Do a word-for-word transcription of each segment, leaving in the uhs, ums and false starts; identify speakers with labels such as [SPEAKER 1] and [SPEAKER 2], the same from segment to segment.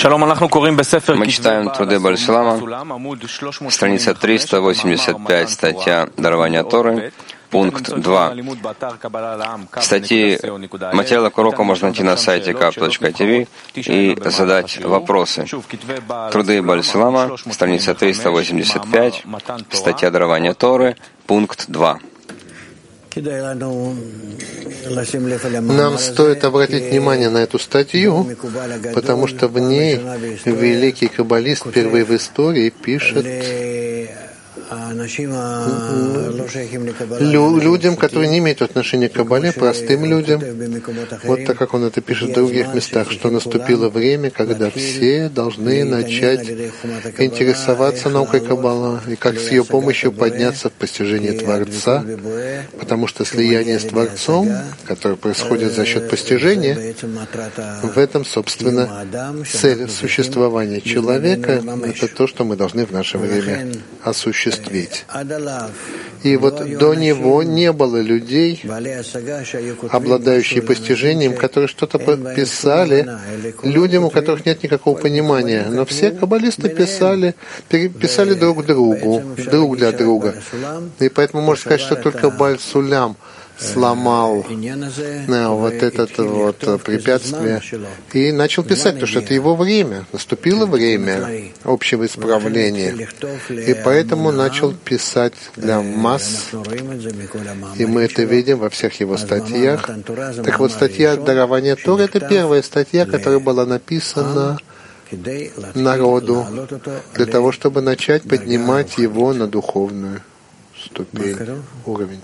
[SPEAKER 1] Мы читаем труды Бааль Сулама, страница триста восемьдесят пять, статья «Дарование Торы», пункт два. Статьи, материалы к уроку можно найти на сайте кап точка ти ви и задать вопросы. Труды Бааль Сулама, страница триста восемьдесят пять, статья «Дарование Торы», пункт два.
[SPEAKER 2] Нам стоит обратить внимание на эту статью, потому что в ней великий каббалист, первый в истории, пишет Лю- людям, которые не имеют отношения к Каббале, простым людям, вот так как он это пишет в других местах, что наступило время, когда все должны начать интересоваться наукой Каббала и как с ее помощью подняться в постижение Творца, потому что слияние с Творцом, которое происходит за счет постижения, в этом, собственно, цель существования человека, это то, что мы должны в наше время осуществить. И вот до него не было людей, обладающих постижением, которые что-то писали людям, у которых нет никакого понимания. Но все каббалисты писали, писали друг другу, друг для друга. И поэтому можно сказать, что только Бааль Сулам сломал вот это вот препятствие и начал писать, потому что это его время, наступило время общего исправления, и поэтому начал писать для масс, и мы это видим во всех его статьях. Так вот, статья «Дарование Торы» — это первая статья, которая была написана народу для того, чтобы начать поднимать его на духовную ступень, уровень.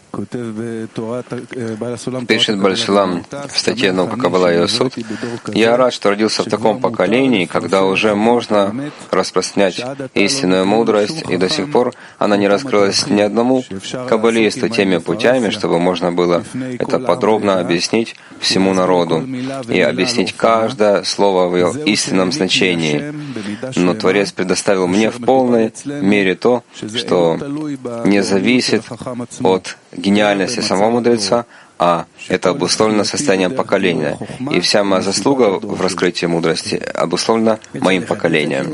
[SPEAKER 1] Пишет Бааль Сулам в статье «Наука Каббала и Суд». «Я рад, что родился в таком поколении, когда уже можно распространять истинную мудрость, и до сих пор она не раскрылась ни одному каббалисту теми путями, чтобы можно было это подробно объяснить всему народу и объяснить каждое слово в его истинном значении. Но Творец предоставил мне в полной мере то, что не зависит зависит от гениальности самого мудреца, а это обусловлено состоянием поколения. И вся моя заслуга в раскрытии мудрости обусловлена моим поколением».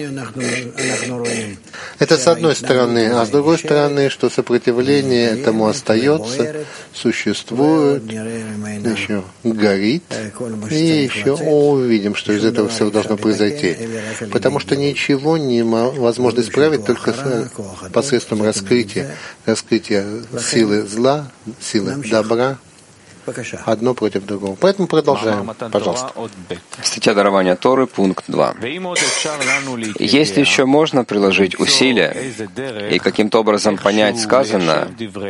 [SPEAKER 2] Это с одной стороны, а с другой стороны, что сопротивление этому остается, существует, еще горит, и еще увидим, что из этого всего должно произойти. Потому что ничего невозможно исправить только посредством раскрытия, раскрытия силы зла, силы добра, одно против другого. Поэтому продолжаем. Пожалуйста.
[SPEAKER 1] Статья «Дарование Торы», пункт два. Если еще можно приложить усилия и каким-то образом понять сказанное,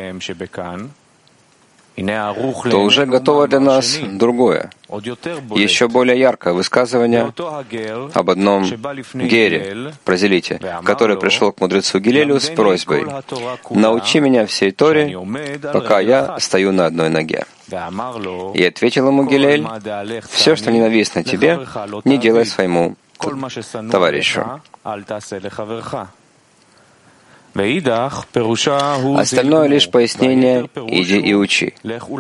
[SPEAKER 1] то уже готово для нас другое, еще более яркое высказывание об одном Гере, прозелите, который пришел к мудрецу Гилелю с просьбой: «Научи меня всей Торе, пока я стою на одной ноге». И ответил ему Гилель: «Все, что ненавистно тебе, не делай своему товарищу». Остальное лишь пояснение «иди и учи».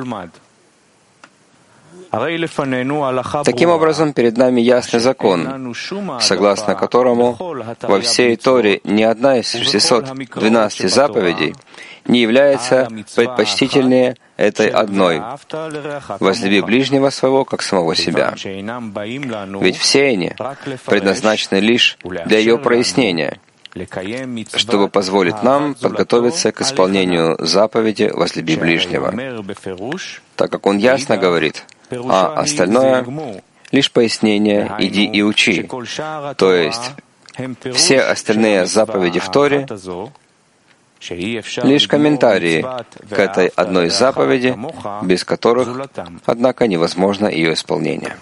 [SPEAKER 1] Таким образом, перед нами ясный закон, согласно которому во всей Торе ни одна из шестисот двенадцати заповедей не является предпочтительнее этой одной: «Возлюби ближнего своего, как самого себя». Ведь все они предназначены лишь для ее прояснения, чтобы позволить нам подготовиться к исполнению заповеди «Возлюби ближнего», так как он ясно говорит, а остальное — лишь пояснение «иди и учи», то есть все остальные заповеди в Торе — лишь комментарии к этой одной заповеди, без которых, однако, невозможно ее исполнение.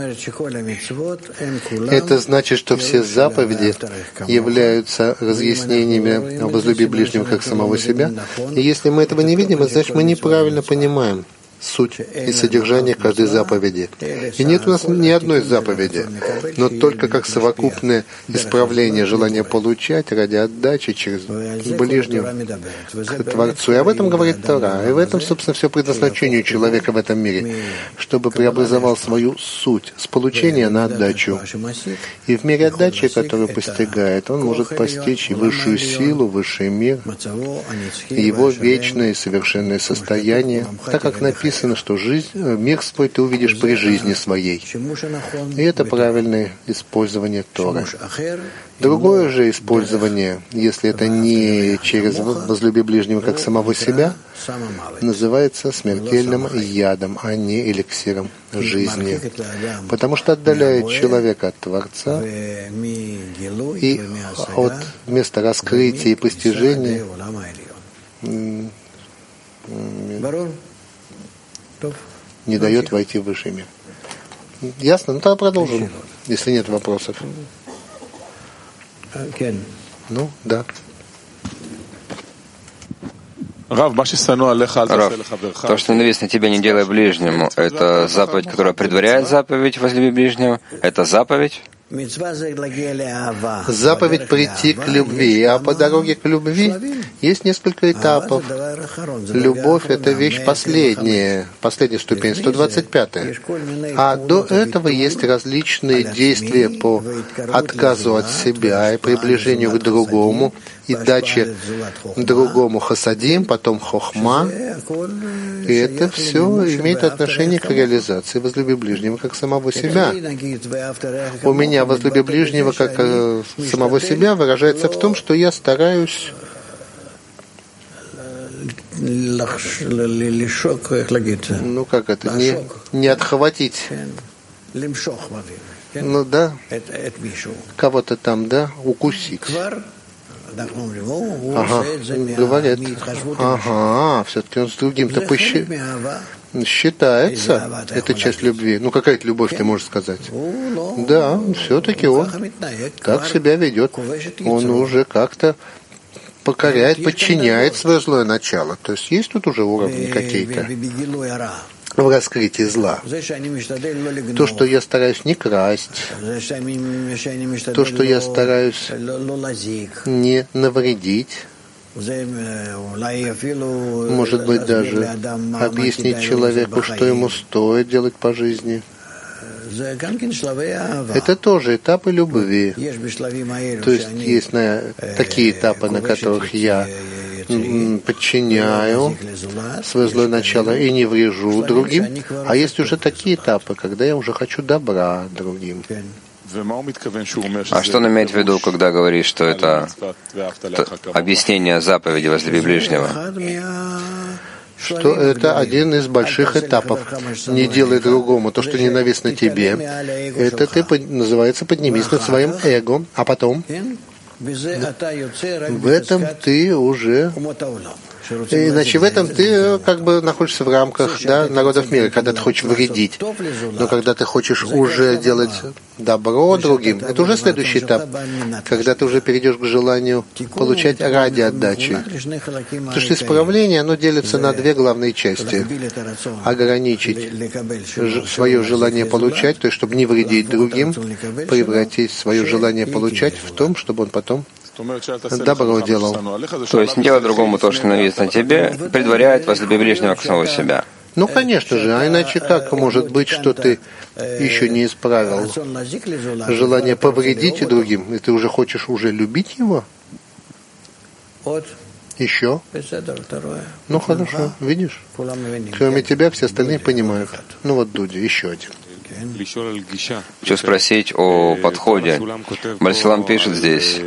[SPEAKER 2] Это значит, что все заповеди являются разъяснениями «возлюби ближнего как самого себя». И если мы этого не видим, это значит, мы неправильно понимаем суть и содержание каждой заповеди. И нет у нас ни одной заповеди, но только как совокупное исправление желания получать ради отдачи через ближнего к Творцу. И об этом говорит Тора. И в этом, собственно, все предназначение человека в этом мире, чтобы преобразовал свою суть с получения на отдачу. И в мере отдачи, которую постигает, он может постичь и высшую силу, высший мир, и его вечное и совершенное состояние, так как написано, что жизнь, мир свой ты увидишь при жизни своей. И это правильное использование Торы. Другое же использование, если это не через возлюби ближнего как самого себя, называется смертельным ядом, а не эликсиром жизни. Потому что отдаляет человека от Творца и от места раскрытия и постижения не дает войти в высший мир. Ясно? Ну тогда продолжим, если нет вопросов. Ну, да.
[SPEAKER 1] Рав, то, что ненавистно тебе, не делай ближнему, это заповедь, которая предваряет заповедь возлюби ближнего? Это заповедь?
[SPEAKER 2] Заповедь прийти к любви, а по дороге к любви есть несколько этапов. Любовь — это вещь последняя, последняя ступень, сто двадцать пятая. А до этого есть различные действия по отказу от себя и приближению к другому, и даче другому хасадим, потом хохма. И это все имеет отношение к реализации возлюби ближнего как самого себя. У меня возлюби ближнего как э, самого себя выражается в том, что я стараюсь ну как это, не, не отхватить. Ну да, кого-то там, да, укусить. Ага, говорят, ага, все-таки он с другим-то пощи... считается, это часть любви. Ну, какая-то любовь, ты можешь сказать. Да, все-таки он так себя ведет. Он уже как-то покоряет, подчиняет свое злое начало. То есть есть тут уже уровни какие-то в раскрытии зла. То, что я стараюсь не красть, то, что я стараюсь не навредить, может быть, даже объяснить человеку, что ему стоит делать по жизни. Это тоже этапы любви. То есть есть на, такие этапы, на которых я подчиняю свое злое начало и не врежу другим, а есть уже такие этапы, когда я уже хочу добра другим.
[SPEAKER 1] А что он имеет в виду, когда говорит, что это объяснение заповеди возлюби ближнего?
[SPEAKER 2] Что это один из больших этапов. Не делай другому то, что ненавистно тебе. Это ты называется поднимись над своим эго, а потом в этом ты уже... Иначе в этом ты как бы находишься в рамках, да, народов мира, когда ты хочешь вредить. Но когда ты хочешь уже делать добро другим, это уже следующий этап, когда ты уже перейдешь к желанию получать ради отдачи. Потому что исправление, оно делится на две главные части. Ограничить свое желание получать, то есть чтобы не вредить другим, превратить свое желание получать в том, чтобы он потом добро делал.
[SPEAKER 1] То есть не делай другому то, что ненавистно тебе, предваряет возлюби ближнего к самого себя.
[SPEAKER 2] Ну, конечно же, а иначе как может быть, что ты еще не исправил желание повредить другим, и ты уже хочешь уже любить его? Еще? Ну, хорошо, видишь? Кроме тебя все остальные понимают. Ну вот, Дуди, еще один.
[SPEAKER 1] Хочу спросить о подходе. Бальсилам пишет здесь,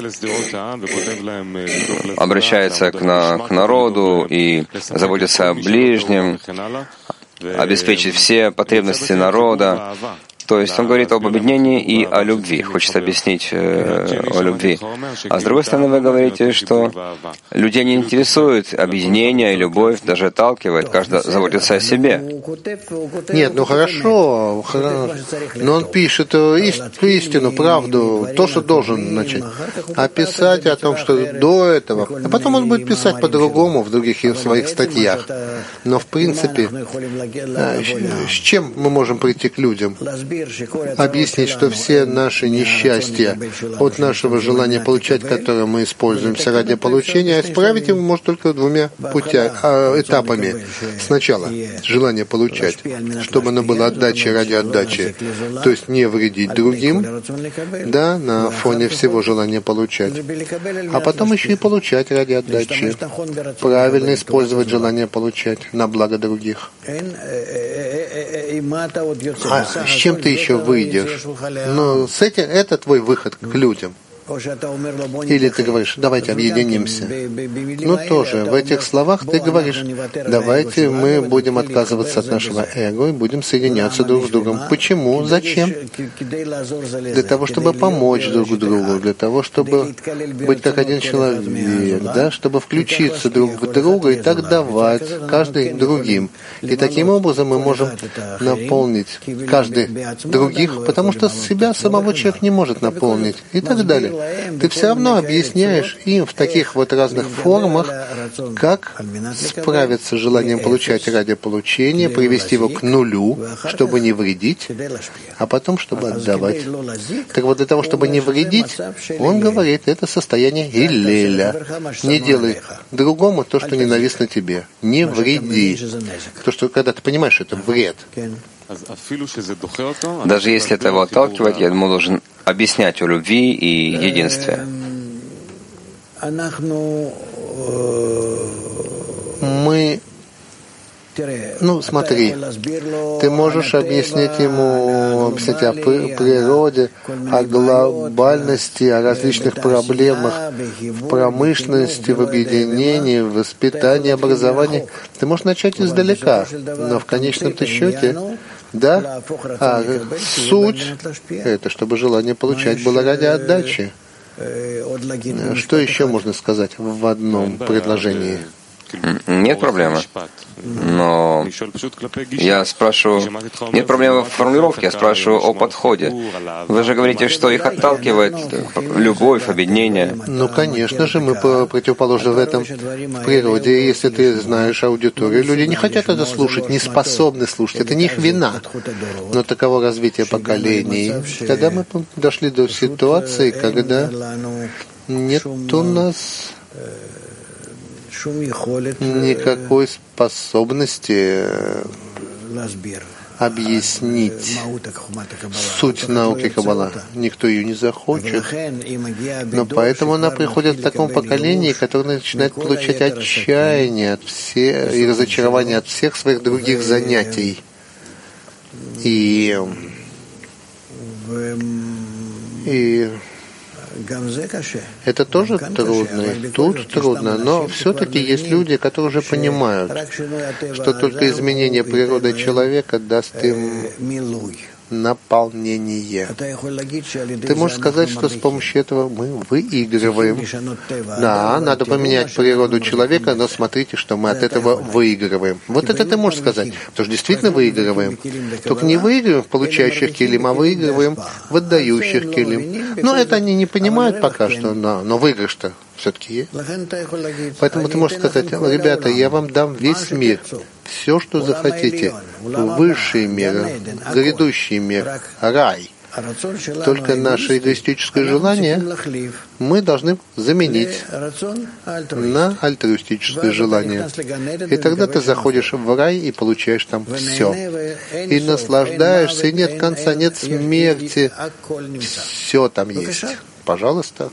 [SPEAKER 1] обращается к, на, к народу и заботится о ближнем, обеспечить все потребности народа. То есть он говорит об объединении и о любви, хочет объяснить э, о любви. А с другой стороны, вы говорите, что людей не интересует объединение и любовь, даже отталкивает, каждый заботится о себе.
[SPEAKER 2] Нет, ну хорошо, но он пишет истину, правду, то, что должен начать. А писать о том, что до этого, а потом он будет писать по-другому в других своих статьях. Но в принципе, с чем мы можем прийти к людям? Объяснить, что все наши несчастья от нашего желания получать, которое мы используемся ради получения, исправить его может только двумя путями, этапами. Сначала желание получать, чтобы оно было отдачей ради отдачи, то есть не вредить другим, да, на фоне всего желания получать. А потом еще и получать ради отдачи. Правильно использовать желание получать на благо других. А с чем ты еще выйдешь? Ну, с этим, это твой выход к людям. Или ты говоришь, давайте объединимся. Ну тоже, в этих словах ты говоришь, давайте мы будем отказываться от нашего эго и будем соединяться друг с другом. Почему? Зачем? Для того, чтобы помочь друг другу, для того, чтобы быть как один человек, да, чтобы включиться друг в друга и так давать каждый другим. И таким образом мы можем наполнить каждый других, потому что себя самого человек не может наполнить и так далее. Ты все равно объясняешь им в таких вот разных формах, как справиться с желанием получать ради получения, привести его к нулю, чтобы не вредить, а потом, чтобы отдавать. Так вот, для того, чтобы не вредить, он говорит, это состояние Гиллеля. Не делай другому то, что ненавистно тебе. Не вреди. То, что когда ты понимаешь, это вред.
[SPEAKER 1] Даже если это его отталкивает, я ему должен объяснять о любви и единстве.
[SPEAKER 2] Мы, ну смотри, ты можешь объяснить ему, объяснить о природе, о глобальности, о различных проблемах в промышленности, в объединении, в воспитании, образовании. Ты можешь начать издалека, но в конечном-то счете, да, а суть — это чтобы желание получать было ради отдачи. Что еще можно сказать в одном предложении?
[SPEAKER 1] Нет проблемы. Но я спрашиваю, нет проблемы в формулировке, я спрашиваю о подходе. Вы же говорите, что их отталкивает любовь, объединение.
[SPEAKER 2] Ну, конечно же, мы противоположны в этом в природе. Если ты знаешь аудиторию, люди не хотят это слушать, не способны слушать. Это не их вина. Но таково развитие поколений. Когда мы дошли до ситуации, когда нет у нас никакой способности объяснить суть науки Каббала. Никто ее не захочет. Но поэтому она приходит в таком поколении, которое начинает получать отчаяние от всех, и разочарование от всех своих других занятий. И, и это тоже трудно, и тут трудно, но все-таки есть люди, которые уже понимают, что только изменение природы человека даст им наполнение. Ты можешь сказать, что с помощью этого мы выигрываем. Да, надо поменять природу человека, но смотрите, что мы от этого выигрываем. Вот это ты можешь сказать, потому что действительно выигрываем. Только не выигрываем в получающих килим, а выигрываем в отдающих килим. Но это они не понимают пока что, но, но выигрыш-то все-таки есть. Поэтому ты можешь сказать, ребята, я вам дам весь мир, все, что захотите, высший мир, грядущий мир, рай. Только наше эгоистическое желание мы должны заменить на альтруистическое желание. И тогда ты заходишь в рай и получаешь там все. И наслаждаешься, и нет конца, нет смерти. Все там есть. Пожалуйста.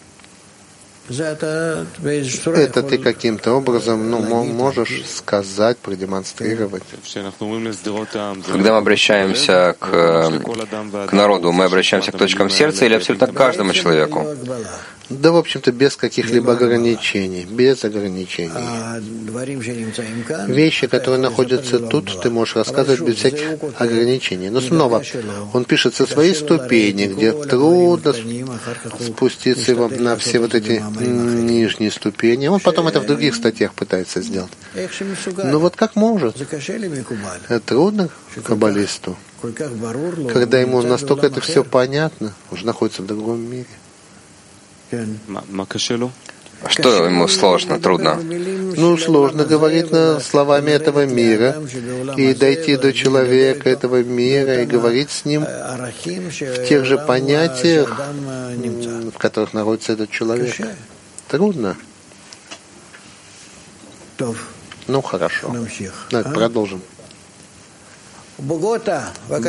[SPEAKER 2] Это ты каким-то образом ну, можешь сказать, продемонстрировать.
[SPEAKER 1] Когда мы обращаемся к, к народу, мы обращаемся к точкам сердца или абсолютно к каждому человеку?
[SPEAKER 2] Да, в общем-то, без каких-либо ограничений, без ограничений. Вещи, которые находятся тут, ты можешь рассказывать без всяких ограничений. Но снова, он пишет со своей ступени, где трудно спуститься на все вот эти нижние ступени. Он потом это в других статьях пытается сделать. Но вот как может? Это трудно каббалисту, когда ему настолько это все понятно, он же находится в другом мире.
[SPEAKER 1] Что ему сложно, трудно?
[SPEAKER 2] Ну, сложно говорить на словами этого мира и дойти до человека этого мира и говорить с ним в тех же понятиях, в которых находится этот человек. Трудно. Ну, хорошо. Так, продолжим.
[SPEAKER 3] Богота.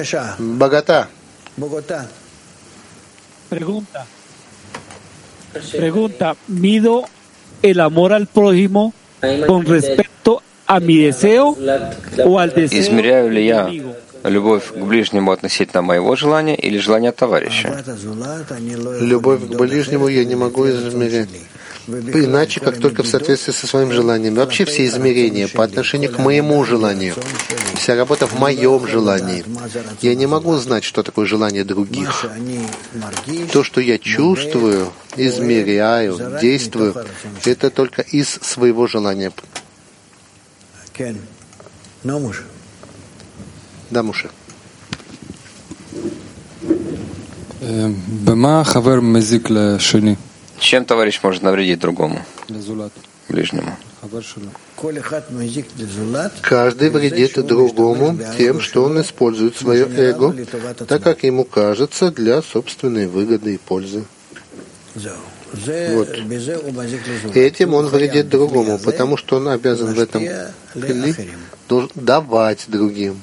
[SPEAKER 2] Богота.
[SPEAKER 4] Pregunta. Pregunta, ¿mido el amor al prójimo con respecto a mi deseo o al deseo?
[SPEAKER 1] Измеряю ли я любовь к ближнему относительно моего желания или желания товарища?
[SPEAKER 2] Любовь к ближнему я не могу измерять. Иначе, как только в соответствии со своим желанием. Вообще все измерения по отношению к моему желанию. Вся работа в моем желании. Я не могу знать, что такое желание других. То, что я чувствую, измеряю, действую, это только из своего желания. Да, Муше.
[SPEAKER 1] Чем товарищ может навредить другому, ближнему?
[SPEAKER 2] Каждый вредит другому тем, что он использует свое эго, так как ему кажется, для собственной выгоды и пользы. Вот. Этим он вредит другому, потому что он обязан в этом давать другим.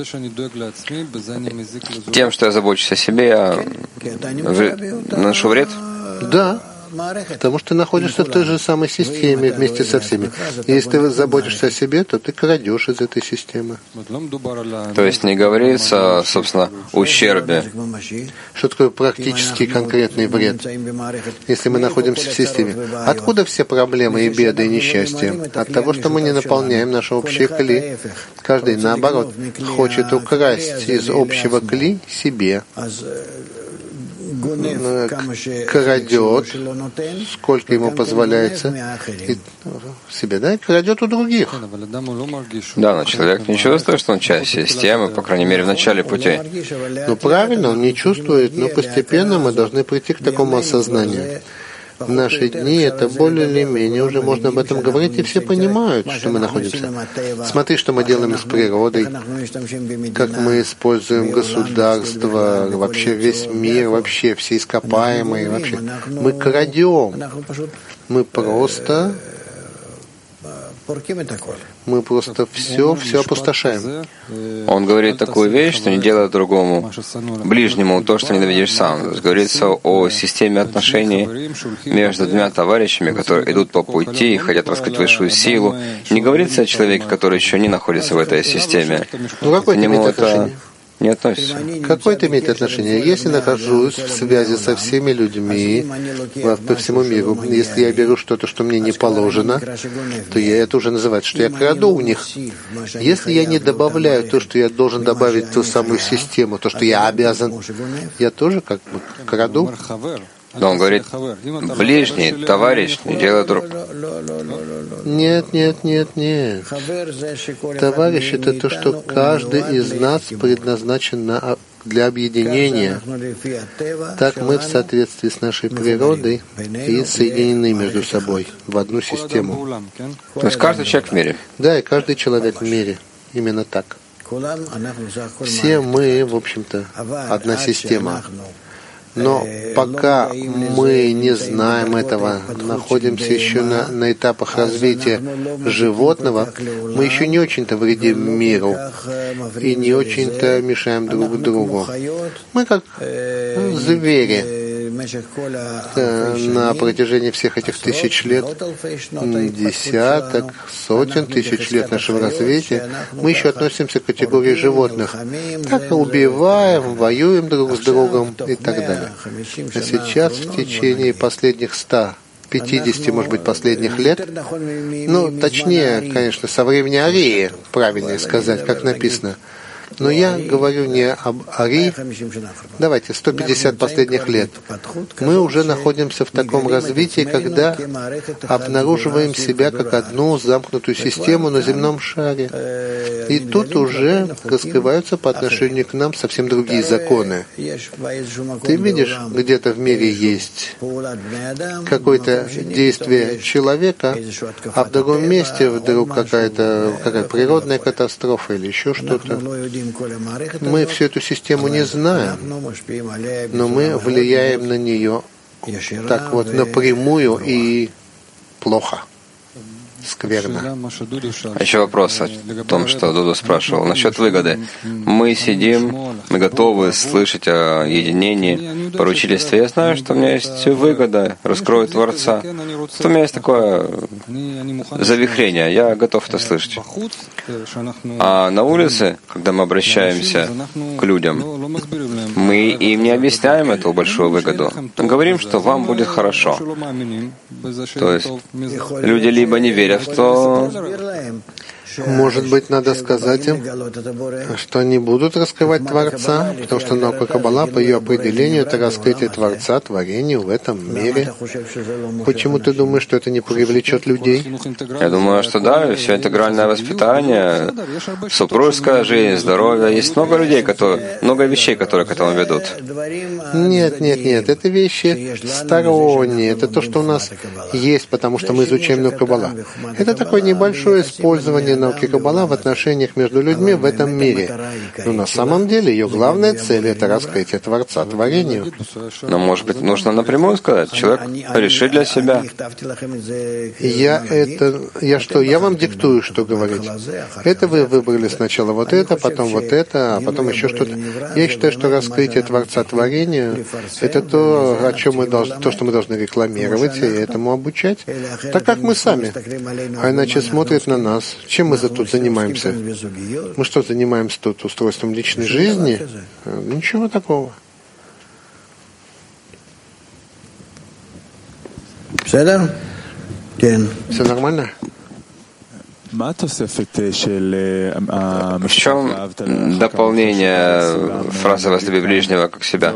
[SPEAKER 1] Тем, что я забочусь о себе, я наношу вред?
[SPEAKER 2] Да. Потому что ты находишься в той же самой системе вместе со всеми. И если ты заботишься о себе, то ты крадешь из этой системы.
[SPEAKER 1] То есть не говорится о, собственно, ущербе.
[SPEAKER 2] Что такое практический конкретный вред? Если мы находимся в системе. Откуда все проблемы и беды и несчастья? От того, что мы не наполняем наше общее кли. Каждый, наоборот, хочет украсть из общего кли себе. Крадет, сколько ему позволяется, и себе, да, и крадет у других.
[SPEAKER 1] Да, но человек не чувствует, что он часть системы, по крайней мере, в начале пути.
[SPEAKER 2] Ну, правильно, он не чувствует, но постепенно мы должны прийти к такому осознанию. В наши дни это более или менее уже можно об этом говорить, и все понимают, что мы находимся. Смотри, что мы делаем с природой, как мы используем государство, вообще весь мир, вообще все ископаемые, вообще. Мы крадем. Мы просто... Мы просто все, все опустошаем.
[SPEAKER 1] Он говорит такую вещь, что не делай другому, ближнему то, что ненавидишь сам. То есть говорится о системе отношений между двумя товарищами, которые идут по пути и хотят раскрыть высшую силу. Не говорится о человеке, который еще не находится в этой системе.
[SPEAKER 2] Ну, какое это имеет отношение?
[SPEAKER 1] Не относится.
[SPEAKER 2] Какое это имеет отношение? Если нахожусь в связи со всеми людьми по всему миру, если я беру что-то, что мне не положено, то я это уже называется, что я краду у них. Если я не добавляю то, что я должен добавить в ту самую систему, то, что я обязан, я тоже как бы краду.
[SPEAKER 1] Но он говорит, ближний, товарищ, не делай друг.
[SPEAKER 2] Нет, нет, нет, нет. Товарищ — это то, что каждый из нас предназначен на, для объединения. Так мы в соответствии с нашей природой и соединены между собой в одну систему.
[SPEAKER 1] То есть каждый человек в мире.
[SPEAKER 2] Да, и каждый человек в мире. Именно так. Все мы, в общем-то, одна система. Но пока мы не знаем этого, находимся еще на, на этапах развития животного, мы еще не очень-то вредим миру и не очень-то мешаем друг другу. Мы как звери. на протяжении всех этих тысяч лет, десяток, сотен тысяч лет нашего развития, мы еще относимся к категории животных. Так убиваем, воюем друг с другом и так далее. А сейчас, в течение последних ста пятидесяти, может быть, последних лет, ну, точнее, конечно, со времени Арии, правильнее сказать, как написано, но я говорю не об Арии. Давайте, сто пятьдесят последних лет. Мы уже находимся в таком развитии, когда обнаруживаем себя как одну замкнутую систему на земном шаре. И тут уже раскрываются по отношению к нам совсем другие законы. Ты видишь, где-то в мире есть какое-то действие человека, а в другом месте вдруг какая-то какая природная катастрофа или еще что-то. Мы всю эту систему не знаем, но мы влияем на нее так вот напрямую и плохо, скверно.
[SPEAKER 1] Еще вопрос о том, что Дуду спрашивал. Насчет выгоды. Мы сидим, мы готовы слышать о единении, поручительстве. Я знаю, что у меня есть выгода, раскрою Творца. Что у меня есть такое завихрение, я готов это слышать. А на улице, когда мы обращаемся к людям, мы им не объясняем эту большую выгоду. Мы говорим, что вам будет хорошо. То есть люди либо не верят в то,
[SPEAKER 2] может быть, надо сказать им, что они будут раскрывать Творца, потому что наука Каббала, по ее определению, это раскрытие Творца, творению в этом мире. Почему ты думаешь, что это не привлечет людей?
[SPEAKER 1] Я думаю, что да, все интегральное воспитание, супружеская жизнь, здоровье. Есть много людей, которые, много вещей, которые к этому ведут.
[SPEAKER 2] Нет, нет, нет, это вещи сторонние. Это то, что у нас есть, потому что мы изучаем науку Каббала. Это такое небольшое использование науки Каббала в отношениях между людьми в этом мире. Но на самом деле ее главная цель — это раскрытие Творца творению.
[SPEAKER 1] Но, может быть, нужно напрямую сказать, человек решит для себя.
[SPEAKER 2] Я это... Я что? Я вам диктую, что говорить. Это вы выбрали сначала вот это, потом вот это, а потом еще что-то. Я считаю, что раскрытие Творца творению — это то, о чем мы должны, то, что мы должны рекламировать и этому обучать, так как мы сами. А иначе смотрят на нас. Чем мы тут занимаемся? Мы что, занимаемся тут устройством личной жизни? Ничего такого. Все нормально?
[SPEAKER 1] В чем дополнение фразы «возлюби ближнего как себя»?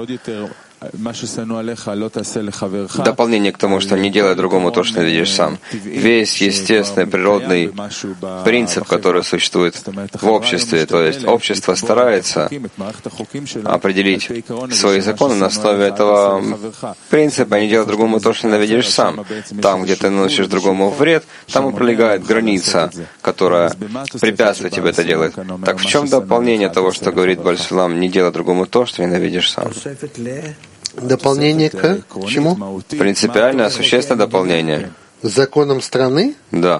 [SPEAKER 1] Дополнение к тому, что не делай другому то, что видишь сам. Весь естественный, природный принцип, который существует в обществе, то есть общество старается определить свои законы на основе этого принципа, не делай другому то, что ненавидишь сам. Там, где ты наносишь другому вред, там и пролегает граница, которая препятствует тебе это делать. Так в чем дополнение того, что говорит Бааль Сулам, не делай другому то, что ненавидишь сам?
[SPEAKER 2] Дополнение к чему?
[SPEAKER 1] Принципиальное, существенное дополнение.
[SPEAKER 2] Законам страны?
[SPEAKER 1] Да.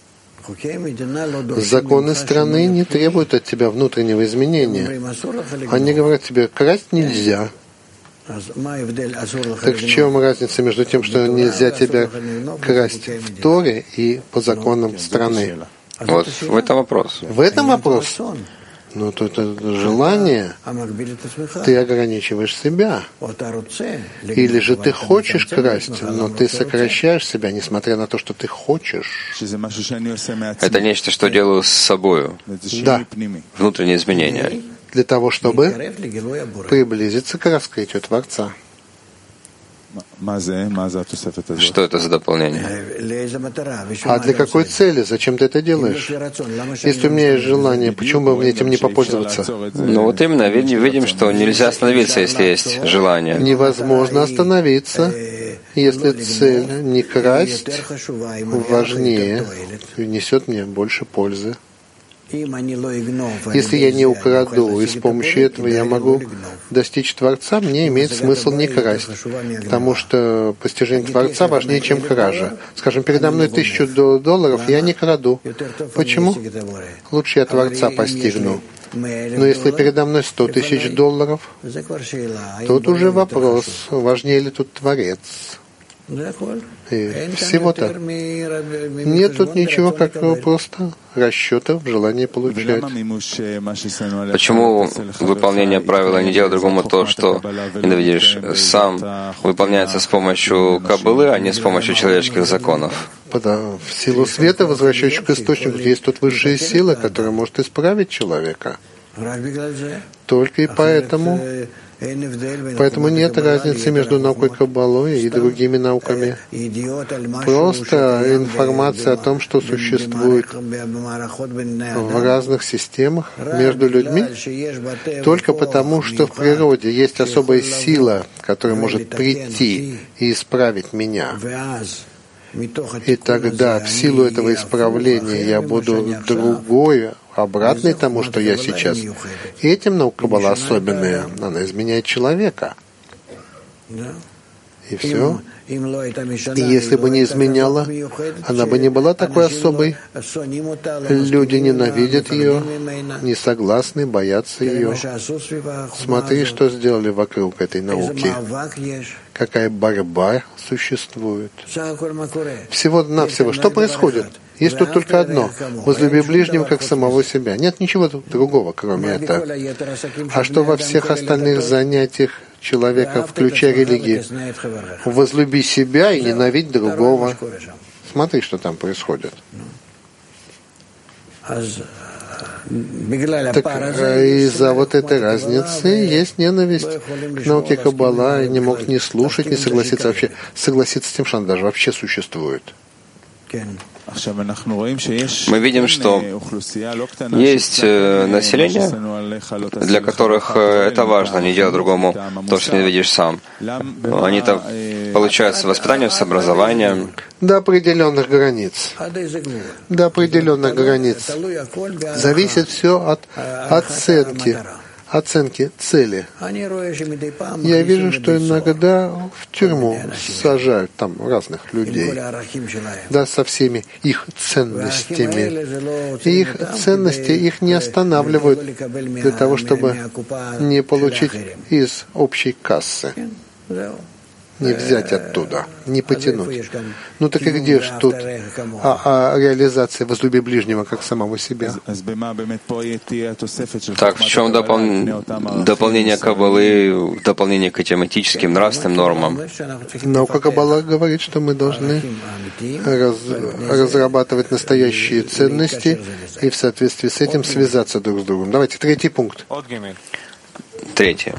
[SPEAKER 2] Законы страны не требуют от тебя внутреннего изменения. Они говорят тебе, красть нельзя. Так в чем разница между тем, что нельзя тебя красть в Торе и по законам страны?
[SPEAKER 1] Вот в этом вопрос.
[SPEAKER 2] В этом вопрос? Но то это желание, ты ограничиваешь себя. Или же ты хочешь красть, но ты сокращаешь себя, несмотря на то, что ты хочешь.
[SPEAKER 1] Это нечто, что делаю с собою.
[SPEAKER 2] Да.
[SPEAKER 1] Внутреннее изменение.
[SPEAKER 2] Для того, чтобы приблизиться к раскрытию Творца.
[SPEAKER 1] Что это за дополнение?
[SPEAKER 2] А для какой цели? Зачем ты это делаешь? Если у меня есть желание, почему бы мне этим не попользоваться?
[SPEAKER 1] Ну вот именно, видим, что нельзя остановиться, если есть желание.
[SPEAKER 2] Невозможно остановиться, если цель не красть важнее, несет мне больше пользы. Если я не украду, и с помощью этого я могу достичь Творца, мне имеет смысл не красть, потому что постижение Творца важнее, чем кража. Скажем, передо мной тысячу долларов, я не краду. Почему? Лучше я Творца постигну. Но если передо мной сто тысяч долларов, тут уже вопрос, важнее ли тут Творец. И всего так. Нет тут ничего, как просто расчетов, желания получать.
[SPEAKER 1] Почему выполнение правила «не делай другому то, что ненавидишь сам» выполняется с помощью каббалы, а не с помощью человеческих законов?
[SPEAKER 2] Потому, в силу света, возвращающего к источнику, есть тут высшая сила, которая может исправить человека. Только и поэтому Поэтому нет разницы между наукой Каббалой и другими науками. Просто информация о том, что существует в разных системах между людьми, только потому, что в природе есть особая сила, которая может прийти и исправить меня. И тогда в силу этого исправления я буду другой, обратный тому, что я сейчас. И этим наука была особенная. Она изменяет человека. И все. И если бы не изменяла, она бы не была такой особой. Люди ненавидят ее, не согласны, боятся ее. Смотри, что сделали вокруг этой науки. Какая борьба существует. Всего-навсего. Что происходит? Есть тут только одно. Возлюби ближнего, как самого себя. Нет ничего другого, кроме этого. А что во всех остальных занятиях человека, включая религии? Возлюби себя и ненавидь другого. Смотри, что там происходит. Так из-за вот этой разницы есть ненависть к науке Каббала, и не мог ни слушать, ни согласиться вообще, согласиться с тем, что она даже вообще существует.
[SPEAKER 1] Мы видим, что есть население, для которых это важно, не делать другому то, что не видишь сам. Они там получают воспитание с образованием.
[SPEAKER 2] До определенных границ. До определенных границ. Зависит все от оценки. Оценки цели. Я вижу, что иногда в тюрьму сажают там разных людей, да, со всеми их ценностями. И их ценности их не останавливают для того, чтобы не получить из общей кассы. Не взять оттуда, не потянуть. Ну так и где ж тут а, а реализация возлюби ближнего как самого себя?
[SPEAKER 1] Так, в чем допол... дополнение Каббалы, дополнение к тематическим нравственным нормам?
[SPEAKER 2] Наука Каббала говорит, что мы должны раз... разрабатывать настоящие ценности и в соответствии с этим связаться друг с другом. Давайте, третий пункт.
[SPEAKER 1] Третье.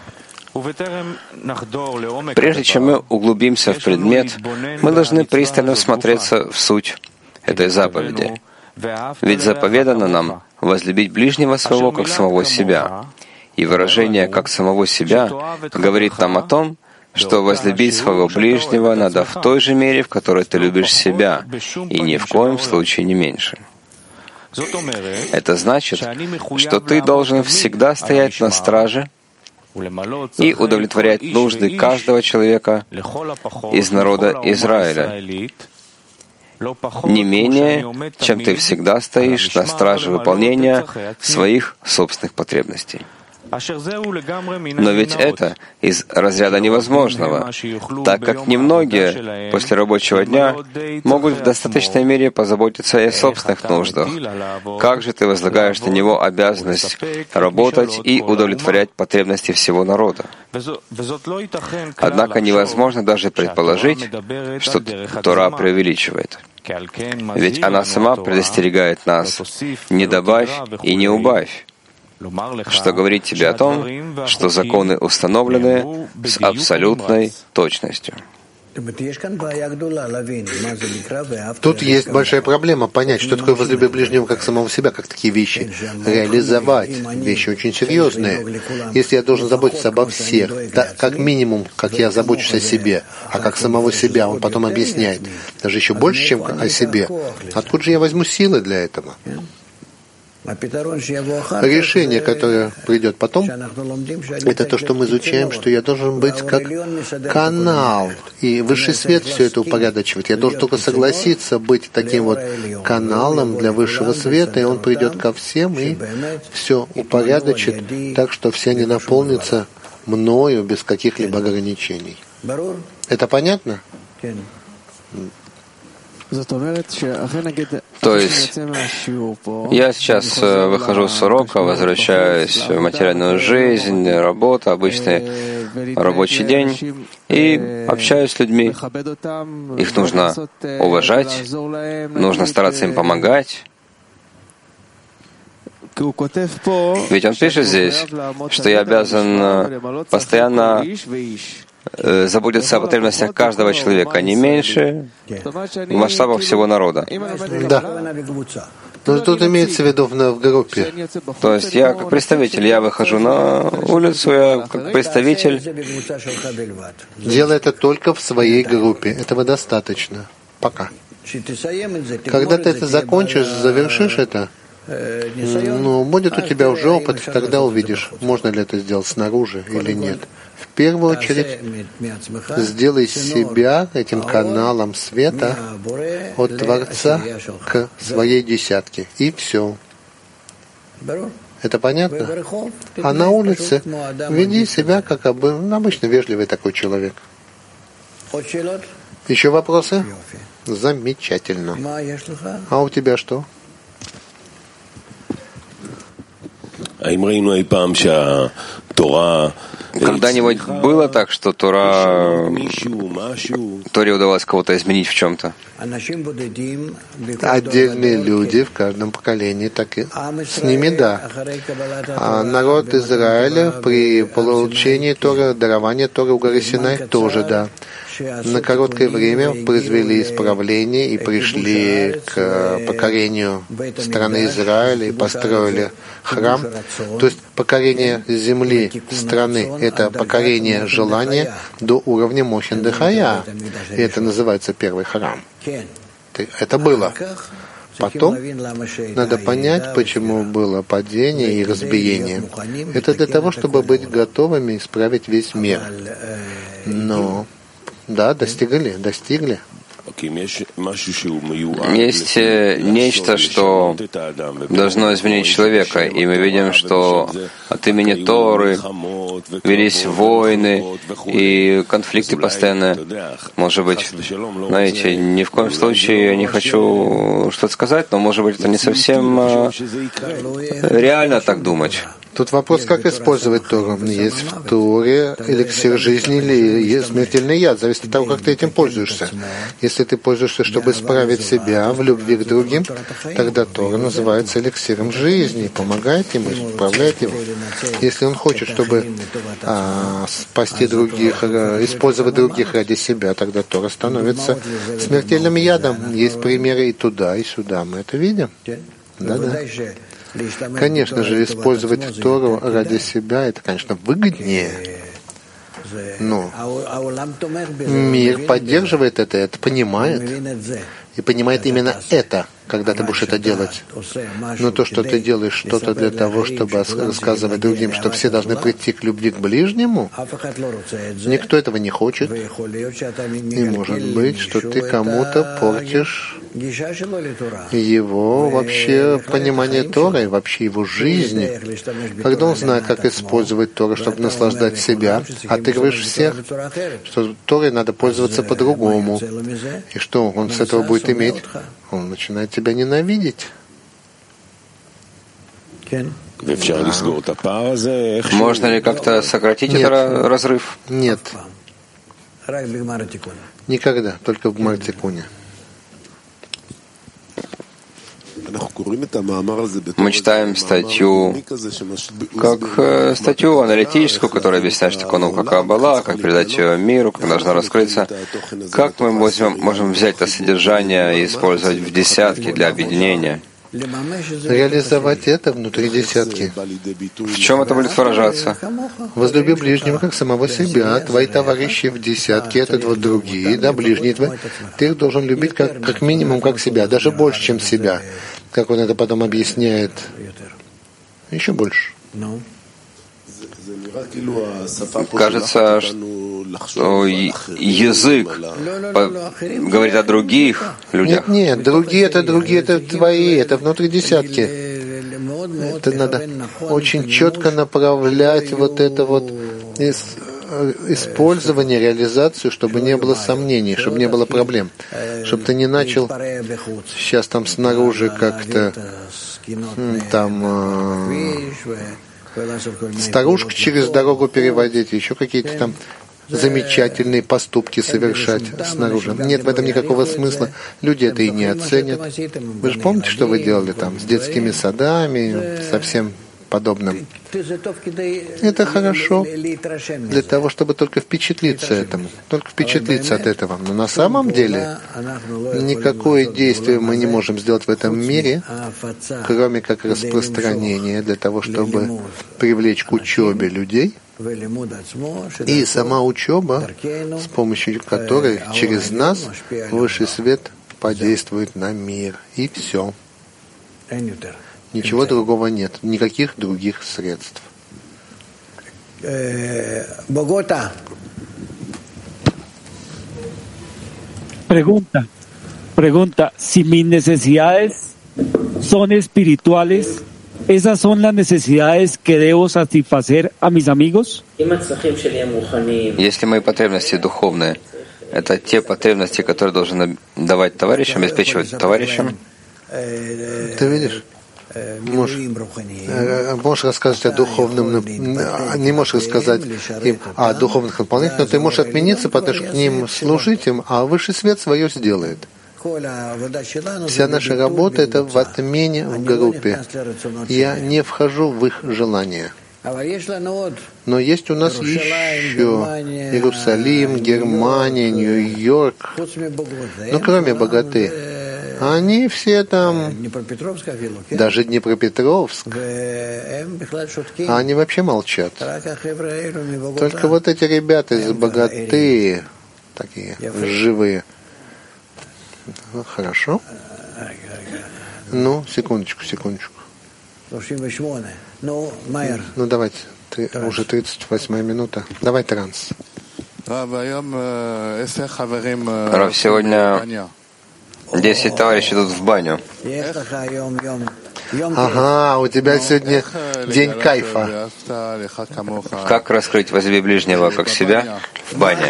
[SPEAKER 1] Прежде чем мы углубимся в предмет, мы должны пристально всмотреться в суть этой заповеди. Ведь заповедано нам возлюбить ближнего своего как самого себя. И выражение «как самого себя» говорит нам о том, что возлюбить своего ближнего надо в той же мере, в которой ты любишь себя, и ни в коем случае не меньше. Это значит, что ты должен всегда стоять на страже и удовлетворять нужды каждого человека из народа Израиля, не менее, чем ты всегда стоишь на страже выполнения своих собственных потребностей. Но ведь это из разряда невозможного, так как немногие после рабочего дня могут в достаточной мере позаботиться о собственных нуждах. Как же ты возлагаешь на него обязанность работать и удовлетворять потребности всего народа? Однако невозможно даже предположить, что Тора преувеличивает. Ведь она сама предостерегает нас: «Не добавь и не убавь», что говорит тебе о том, что законы установлены с абсолютной точностью.
[SPEAKER 2] Тут есть большая проблема понять, что такое возлюби ближнего как самого себя, как такие вещи реализовать. Вещи очень серьезные. Если я должен заботиться обо всех, да, как минимум, как я забочусь о себе, а как самого себя, он потом объясняет, даже еще больше, чем о себе. Откуда же я возьму силы для этого? Решение, которое придет потом, это то, что мы изучаем, что я должен быть как канал, и высший свет все это упорядочивает. Я должен только согласиться быть таким вот каналом для высшего света, и он придет ко всем и все упорядочит, так что все они наполнятся мною без каких-либо ограничений. Это понятно?
[SPEAKER 1] То есть я сейчас выхожу с урока, возвращаюсь в материальную жизнь, работа, обычный рабочий день, и общаюсь с людьми. Их нужно уважать, нужно стараться им помогать. Ведь он пишет здесь, что я обязан постоянно заботиться о потребностях каждого человека, не меньше в масштабах всего народа.
[SPEAKER 2] Да. Но тут имеется в виду в группе.
[SPEAKER 1] То есть я как представитель, я выхожу на улицу, я как представитель.
[SPEAKER 2] Делай это только в своей группе. Этого достаточно. Пока. Когда ты это закончишь, завершишь это, ну, будет у тебя уже опыт, тогда увидишь, можно ли это сделать снаружи или нет. В первую очередь, сделай себя этим каналом света от Творца к своей десятке. И все. Это понятно? А на улице веди себя как обычно вежливый такой человек. Еще вопросы? Замечательно. А у тебя что?
[SPEAKER 1] Когда-нибудь было так, что Тора, Торе удавалось кого-то изменить в чем-то?
[SPEAKER 2] Отдельные люди в каждом поколении, так и с ними, да. А народ Израиля при получении Торы, дарования Торы у горы Синай тоже, да. На короткое время произвели исправление и пришли к покорению страны Израиля и построили храм. То есть покорение земли, страны — это покорение желания до уровня Мошен Дехая. И это называется первый храм. Это было. Потом надо понять, почему было падение и разбиение. Это для того, чтобы быть готовыми исправить весь мир. Но да, достигли, достигли.
[SPEAKER 1] Есть нечто, что должно изменить человека, и мы видим, что от имени Торы велись войны и конфликты постоянные. Может быть, знаете, ни в коем случае я не хочу что-то сказать, но, может быть, это не совсем реально так думать.
[SPEAKER 2] Тут вопрос, как использовать Тору. Есть в Торе эликсир жизни или есть смертельный яд. Зависит от того, как ты этим пользуешься. Если ты пользуешься, чтобы исправить себя в любви к другим, тогда Тора называется эликсиром жизни, помогает ему, исправляет его. Если он хочет, чтобы а, спасти других, использовать других ради себя, тогда Тора становится смертельным ядом. Есть примеры и туда, и сюда. Мы это видим. Да-да. Конечно же, использовать Тору ради себя — это, конечно, выгоднее. Но мир поддерживает это, это понимает. И понимает именно это, когда ты будешь это делать. Но то, что ты делаешь что-то для того, чтобы рассказывать другим, что все должны прийти к любви к ближнему, никто этого не хочет. И может быть, что ты кому-то портишь его вообще понимание Торы, и вообще его жизни. Когда он знает, как использовать Тору, чтобы наслаждать себя, а ты говоришь всех, что Торой надо пользоваться по-другому. И что он с этого будет иметь? Он начинает тебя ненавидеть.
[SPEAKER 1] Можно ли как-то сократить
[SPEAKER 2] Нет.
[SPEAKER 1] этот разрыв?
[SPEAKER 2] Нет. Никогда, только в Гмар-Тикуне.
[SPEAKER 1] Мы читаем статью как э, статью аналитическую, которая объясняет, что такое наука Каббала, как передать ее миру, как должна раскрыться. Как мы возьмем, можем взять это содержание и использовать в десятке для объединения?
[SPEAKER 2] Реализовать это внутри десятки.
[SPEAKER 1] В чем это будет выражаться?
[SPEAKER 2] Возлюби ближнего как самого себя. Твои товарищи в десятке — это вот другие, да, ближние твои. Ты их должен любить как, как минимум как себя, даже больше, чем себя. как он это потом объясняет, еще больше.
[SPEAKER 1] Кажется, что язык говорит о других людях.
[SPEAKER 2] Нет, нет, другие это другие, это твои, это внутри десятки. Это надо очень четко направлять вот это вот использование, реализацию, чтобы не было сомнений, чтобы не было проблем, чтобы ты не начал сейчас там снаружи как-то там старушку через дорогу переводить, еще какие-то там замечательные поступки совершать снаружи. Нет в этом никакого смысла. Люди это и не оценят. Вы же помните, что вы делали там с детскими садами, со всем подобным? Это хорошо для того, чтобы только впечатлиться этому, только впечатлиться от этого. Но на самом деле никакое действие мы не можем сделать в этом мире, кроме как распространения для того, чтобы привлечь к учебе людей, и сама учеба, с помощью которой через нас высший свет подействует на мир. И все. Ничего другого нет, никаких других средств.
[SPEAKER 3] Богота.
[SPEAKER 4] Pregunta, pregunta, si mis necesidades son espirituales, ¿esas son las necesidades que debo satisfacer a mis amigos?
[SPEAKER 1] Если мои потребности духовные, это те потребности, которые должен давать товарищам, обеспечивать товарищам.
[SPEAKER 2] Ты видишь? Можешь, можешь рассказать о духовном, не можешь рассказать им о духовных наполнениях, но ты можешь отмениться, потому что к ним служить им, а высший свет свое сделает. Вся наша работа — это в отмене в группе. Я не вхожу в их желания. Но есть у нас еще Иерусалим, Германия, Нью-Йорк, ну кроме богаты. Они все там, даже Днепропетровск, а они вообще молчат. Только вот эти ребята из богаты, такие живые. Ну, хорошо. Ну, секундочку, секундочку. Ну, давайте, ты, уже тридцать восьмая минута. Давай транс.
[SPEAKER 1] Рав, сегодня десять товарищей идут в баню.
[SPEAKER 2] Ага, у тебя сегодня день кайфа.
[SPEAKER 1] Как раскрыть возлюби ближнего, как себя, в бане?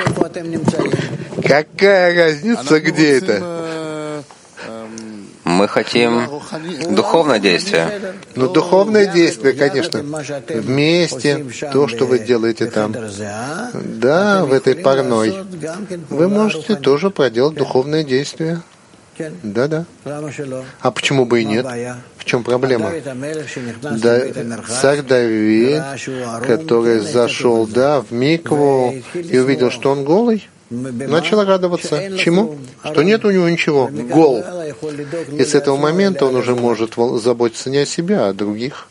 [SPEAKER 2] Какая разница, где это?
[SPEAKER 1] Мы хотим духовное действие.
[SPEAKER 2] Ну, духовное действие, конечно. Вместе, то, что вы делаете там. Да, в этой парной. Вы можете тоже проделать духовное действие. Да-да. А почему бы и нет? В чем проблема? Да, царь Давид, который зашел, да, в микву и увидел, что он голый, начал радоваться. Чему? Что нет у него ничего. Гол. И с этого момента он уже может заботиться не о себе, а о других.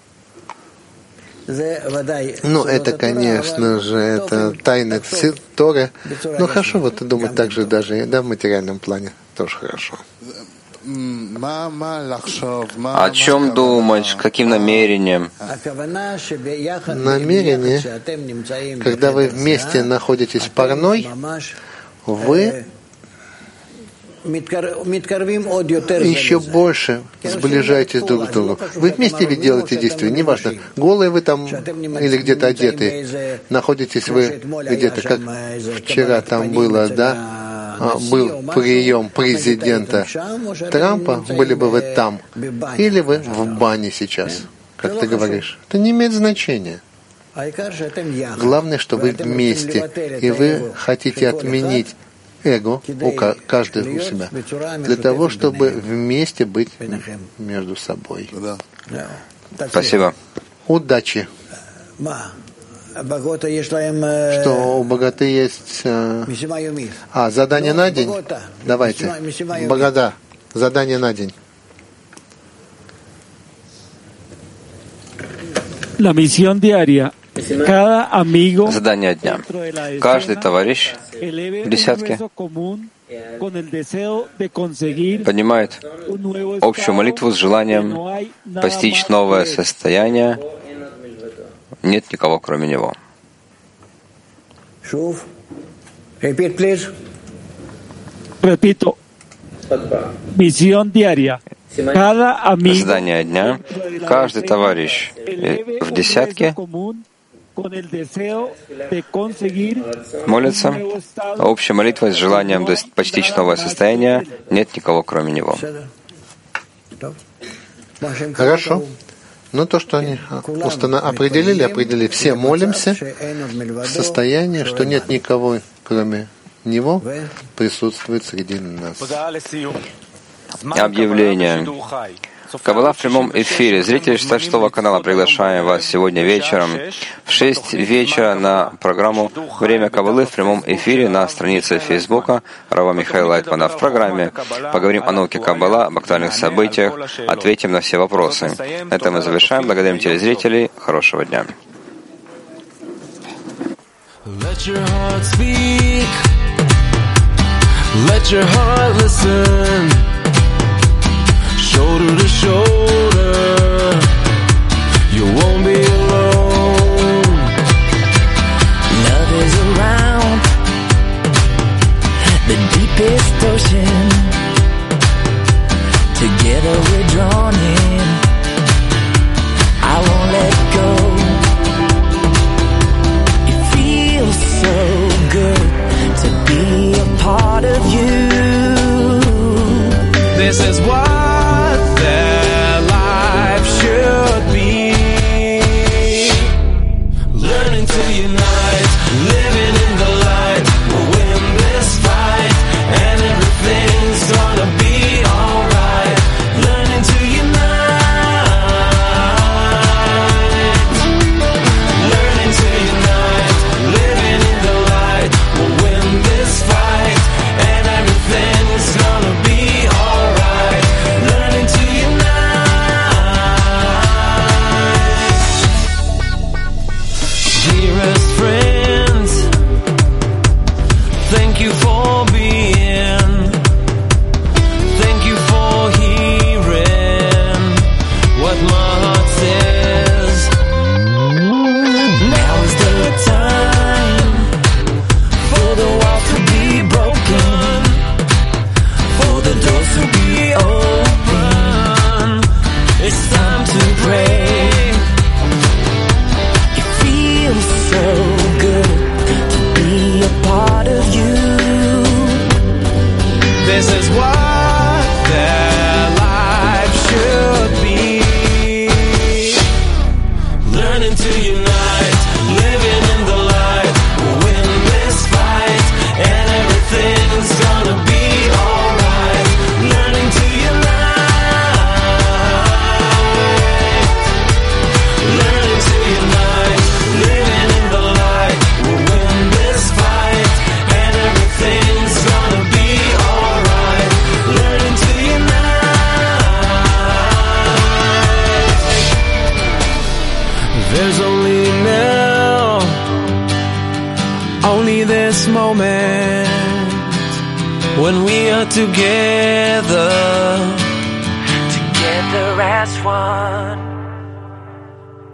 [SPEAKER 2] Ну, это, конечно же, это тайна Торы. Ну, хорошо вот думать так же даже, да, в материальном плане. Тоже хорошо.
[SPEAKER 1] О чем думать, каким намерением?
[SPEAKER 2] Намерение, когда вы вместе находитесь в парной, вы еще больше сближаетесь друг к другу. Вы вместе ведь делаете действия, неважно, голые вы там или где-то одетые, находитесь вы где-то, как вчера там было, да, был прием президента Трампа, были бы вы там, или вы в бане сейчас, как ты говоришь. Это не имеет значения. Главное, что вы вместе, и вы хотите отменить эго, у каждый у себя, для того, чтобы вместе быть между собой.
[SPEAKER 1] Спасибо.
[SPEAKER 2] Удачи. Что у богаты есть... А, задание на день? Давайте. Богата. Задание на день.
[SPEAKER 4] La misión diaria. Cada amigo.
[SPEAKER 1] Задание дня. Каждый товарищ в десятке поднимает общую молитву с желанием постичь новое состояние, нет никого, кроме него.
[SPEAKER 4] Repito, misión diaria.
[SPEAKER 1] Задание дня. Каждый товарищ в десятке молится общей молитвой с желанием постичь новое состояние. Нет никого, кроме него.
[SPEAKER 2] Хорошо. Но то, что они определили, определили, все молимся в состоянии, что нет никого, кроме него, присутствует среди нас.
[SPEAKER 1] Объявление. Каббала в прямом эфире. Зрители шестого канала, приглашаем вас сегодня вечером в шесть вечера на программу «Время Каббалы» в прямом эфире на странице Фейсбука Рава Михаила Лайтмана. В программе поговорим о науке Каббала, об актуальных событиях, ответим на все вопросы. На этом мы завершаем. Благодарим телезрителей. Хорошего дня. Let your heart speak. Let your heart listen. Shoulder to shoulder, you won't be alone. Love is around the deepest ocean. Together we're drawn in. I won't let go. It feels so good to be a part of you. This is what their life should be. Learning to unite, living in the light. We'll win this fight, and everything's gonna be alright. Learning to unite, learning to unite, living in the light. We'll win this fight, and everything's gonna be alright. Learning to dearest friends, thank you for being, thank you for hearing what my heart says. Now is the time for the walls to be broken, for the doors to be open. It's time to pray. So good to be a part of you. This is what their life should be. Learning to unite, living in the light. We'll win this fight, and everything's gonna be alright. Learning to unite, learning to unite, living in the light. We'll win this fight, and everything's gonna be alright. Learning to unite. There's only now, only this moment, when we are together, together as one.